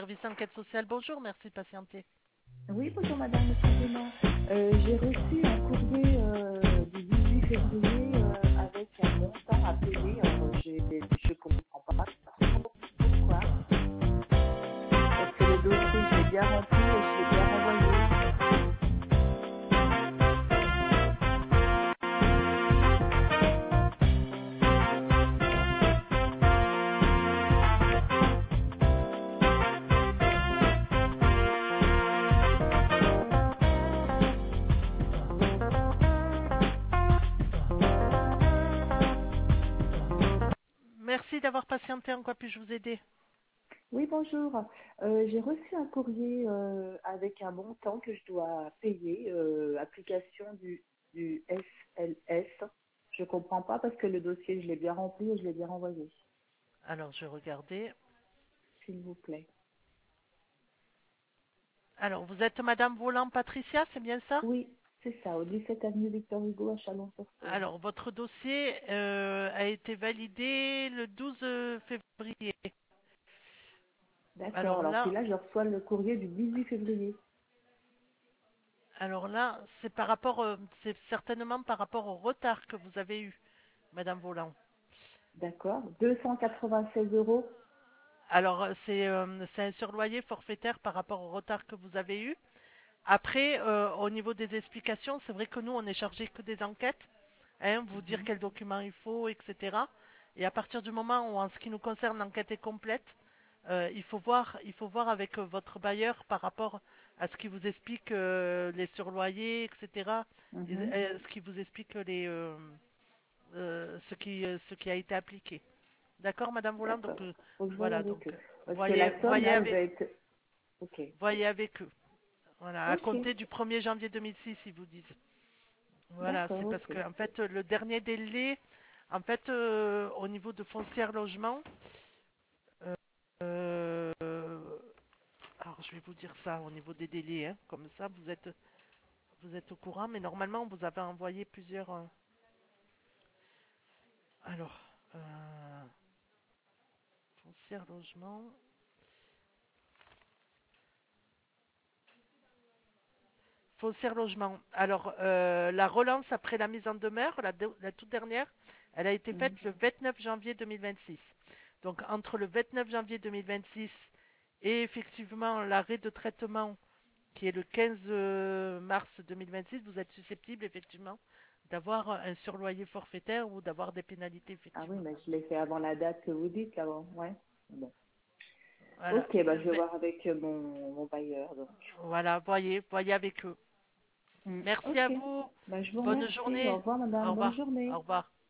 service enquête sociale, bonjour, merci de patienter. Oui, bonjour madame, excusez-moi. J'ai reçu un courrier du 18 février avec un montant à payer. Alors, je comprends pas pourquoi. Parce que le dossier, je l'ai bien rempli et je l'ai bien renvoyé. Merci d'avoir patienté, en quoi puis-je vous aider? Oui, bonjour. J'ai reçu un courrier avec un montant que je dois payer, application du SLS. Je comprends pas parce que le dossier, je l'ai bien rempli et je l'ai bien renvoyé. Alors, je vais regarder. S'il vous plaît. Alors, vous êtes Madame Volant Patricia, c'est bien ça? Oui, c'est ça, au 17 avenue Victor Hugo à Chalon-sur-Saône. Alors, votre dossier a été validé le 12 février. D'accord, Alors alors puis là, là, je reçois le courrier du 18 février. c'est par rapport, c'est certainement par rapport au retard que vous avez eu, Madame Volant. D'accord, 296 euros. Alors, c'est un surloyer forfaitaire par rapport au retard que vous avez eu. Après, au niveau des explications, c'est vrai que nous, on est chargé que des enquêtes, hein, vous dire Mhm, quels documents il faut, etc. Et à partir du moment où, en ce qui nous concerne, l'enquête est complète, il faut voir avec votre bailleur par rapport à ce qui vous explique les surloyers, etc. mhm. Ce qui vous explique ce qui a été appliqué. D'accord, Madame Voland? Donc, D'accord, faut que je voie voilà, avec donc eux. Parce que voyez, la somme, voyez là, elle va avec, être... Ok, voyez avec eux. Voilà, à ok, compter du 1er janvier 2006, ils vous disent. Voilà, d'accord, c'est parce ok. que en fait le dernier délai, en fait au niveau de foncière logement, euh, alors je vais vous dire ça au niveau des délais, hein, comme ça vous êtes au courant, mais normalement on vous avait envoyé plusieurs. Alors, foncière logement, foncière logement. Alors la relance après la mise en demeure, la toute dernière, elle a été Mhm. faite le 29 janvier 2026. Donc entre le 29 janvier 2026 et effectivement l'arrêt de traitement qui est le 15 mars 2026, vous êtes susceptible effectivement d'avoir un surloyer forfaitaire ou d'avoir des pénalités Ah oui, effectivement. mais je l'ai fait avant la date que vous dites, là, ouais. Bon. Voilà, Ok, bah, je vais voir avec mon bailleur, donc. voilà, voyez avec eux. Merci à Ok, vous. bah, je vous Bonne remercie. Au journée. revoir, Au madame. Bonne revoir. journée. Au revoir.